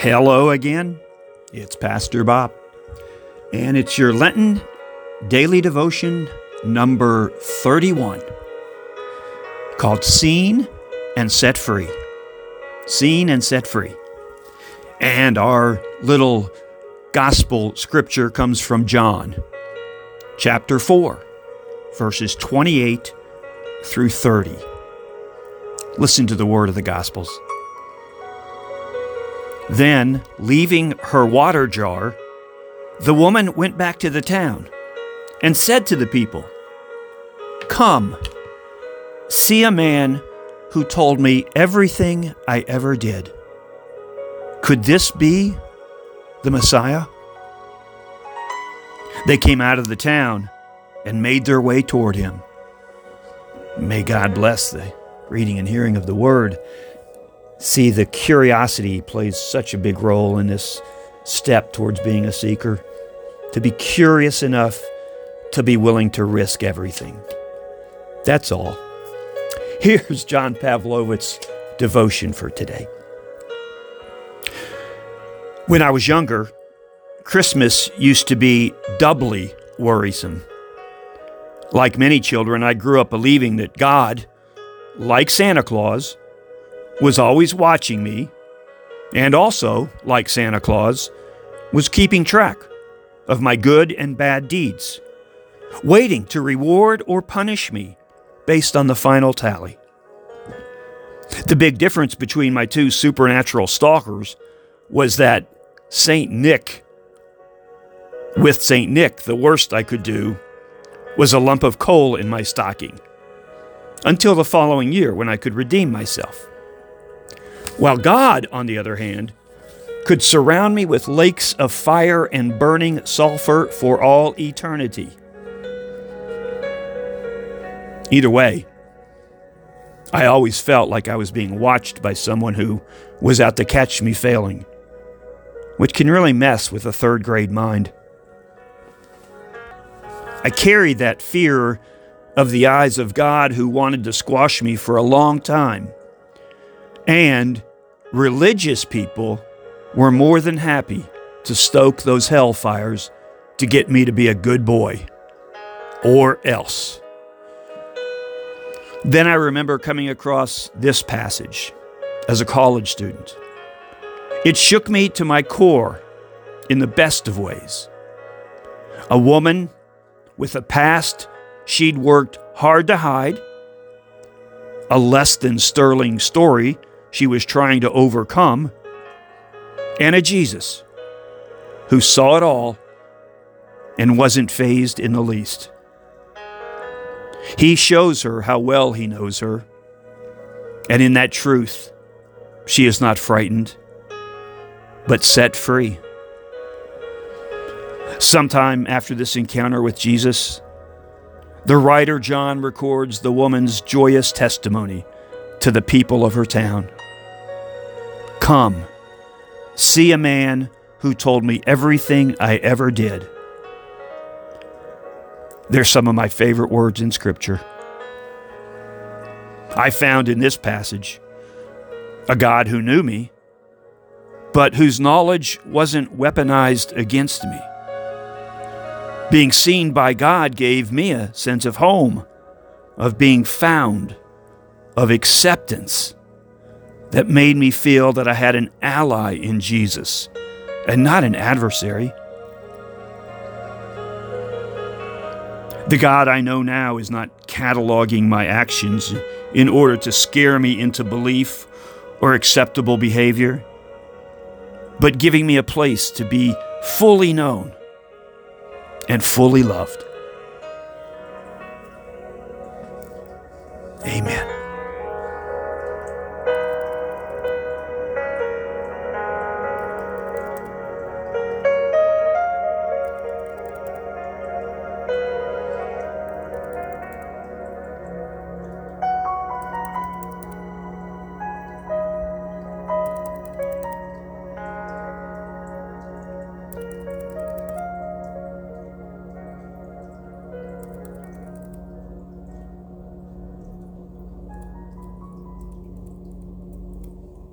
Hello again. It's Pastor Bob, and it's your Lenten daily devotion number 31 called Seen and Set Free. Seen and Set Free. And our little gospel scripture comes from John, chapter 4, verses 28 through 30. Listen to the word of the Gospels. Then, leaving her water jar, the woman went back to the town and said to the people, "Come, see a man who told me everything I ever did. Could this be the Messiah?" They came out of the town and made their way toward him. May God bless the reading and hearing of the word. See, the curiosity plays such a big role in this step towards being a seeker. To be curious enough to be willing to risk everything. That's all. Here's John Pavlovich's devotion for today. When I was younger, Christmas used to be doubly worrisome. Like many children, I grew up believing that God, like Santa Claus, was always watching me, and also, like Santa Claus, was keeping track of my good and bad deeds, waiting to reward or punish me based on the final tally. The big difference between my two supernatural stalkers was that with Saint Nick, the worst I could do was a lump of coal in my stocking, until the following year when I could redeem myself. While God, on the other hand, could surround me with lakes of fire and burning sulfur for all eternity. Either way, I always felt like I was being watched by someone who was out to catch me failing, which can really mess with a third-grade mind. I carried that fear of the eyes of God who wanted to squash me for a long time. And religious people were more than happy to stoke those hellfires to get me to be a good boy, or else. Then I remember coming across this passage as a college student. It shook me to my core in the best of ways. A woman with a past she'd worked hard to hide, a less than sterling story she was trying to overcome, and a Jesus who saw it all and wasn't fazed in the least. He shows her how well he knows her, and in that truth, she is not frightened, but set free. Sometime after this encounter with Jesus, the writer John records the woman's joyous testimony to the people of her town. "Come, see a man who told me everything I ever did." They're some of my favorite words in Scripture. I found in this passage a God who knew me, but whose knowledge wasn't weaponized against me. Being seen by God gave me a sense of home, of being found, of acceptance, that made me feel that I had an ally in Jesus and not an adversary. The God I know now is not cataloging my actions in order to scare me into belief or acceptable behavior, but giving me a place to be fully known and fully loved.